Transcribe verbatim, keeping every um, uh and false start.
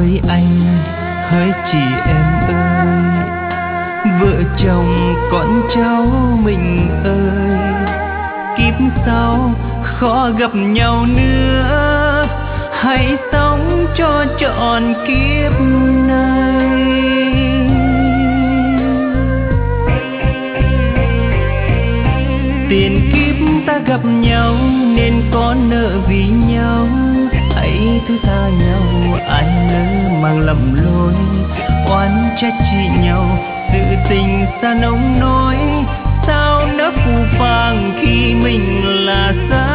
hỡi anh, hỡi chị em ơi, vợ chồng con cháu mình ơi, kiếp sau khó gặp nhau nữa, hãy sống cho trọn kiếp này. Tiền kiếp ta gặp nhau nên có nợ vì nhau, hãy thứ tha nhau, ai lỡ mang lầm lỗi, oán trách chị nhau, sự tình xa nông nỗi, sao nỡ phù phàng khi mình là xa.